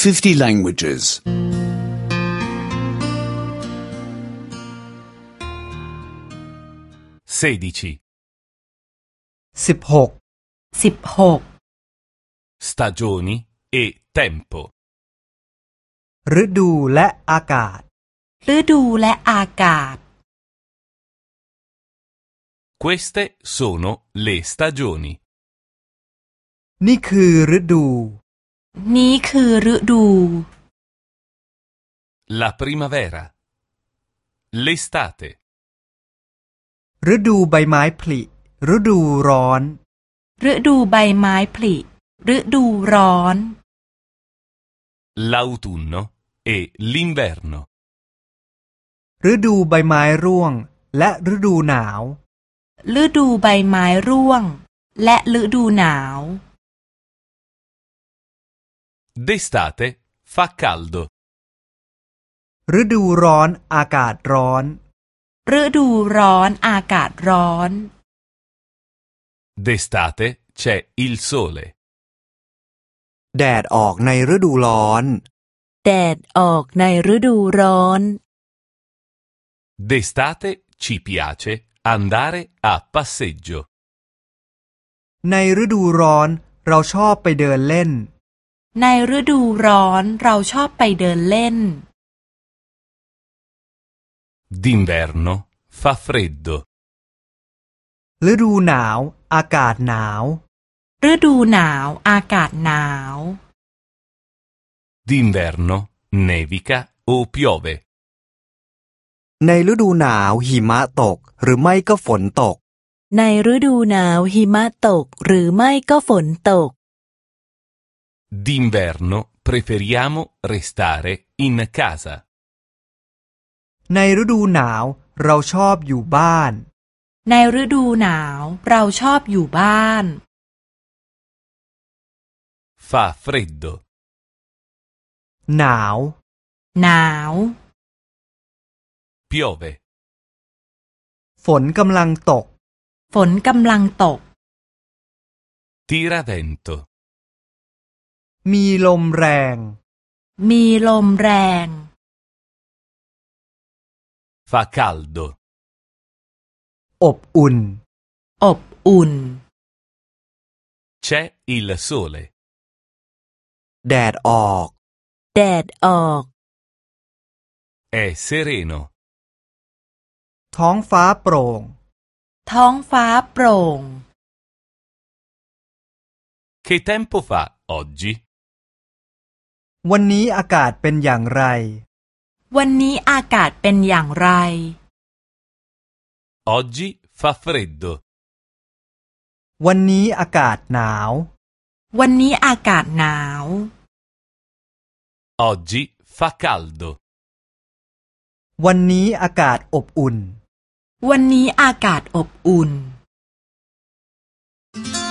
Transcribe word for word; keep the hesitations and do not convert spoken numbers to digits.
fifty languages. sedici. สิบหกสิบหก Stagioni e tempo. ฤดูและอากาศฤดูและอากาศ Queste sono le stagioni. นี่คือฤดูนี้คือฤดู La primavera. L'estate. ฤดูใบไม้ผลิฤดูร้อนฤดูใบไม้ผลิฤดูร้อน L'autunno e l'inverno. ฤดูใบไม้ร่วงและฤดูหนาวฤดูใบไม้ร่วงและฤดูหนาว D'estate fa caldo. ฤดูร้อนอากาศร้อนฤดูร้อนอากาศร้อน D'estate c'è il sole. แดดออกในฤดูร้อนแดดออกในฤดูร้อน D'estate ci piace andare a passeggio. ในฤดูร้อนเราชอบไปเดินเล่นในฤดูร้อนเราชอบไปเดินเล่น D'inverno fa freddo. ฤดูหนาวอากาศหนาวฤดูหนาวอากาศหนาว D'inverno nevica o piove. ในฤดูหนาวหิมะตกหรือไม่ก็ฝนตกในฤดูหนาวหิมะตกหรือไม่ก็ฝนตก D'inverno preferiamo restare in casa. ในฤดูหนาวเราชอบอยู่บ้านในฤดูหนาวเราชอบอยู่บ้าน Fa freddo. หนาวหนาว Piove. ฝนกำลังตกฝนกำลังตก Tira vento. มีลมแรงมีลมแรง Fa caldo. อบอุ่นอบอุ่น C'è il sole. แดดออกแดดออก È sereno. ท้องฟ้าโปร่งท้องฟ้าโปร่ง Che tempo fa oggi? วันนี้อากาศเป็นอย่างไรวันนี้อากาศเป็นอย่างไร Oggi fa freddo. วันนี้อากาศหนาววันนี้อากาศหนาว Oggi fa caldo. วันนี้อากาศอบอุ่นวันนี้อากาศอบอุ่น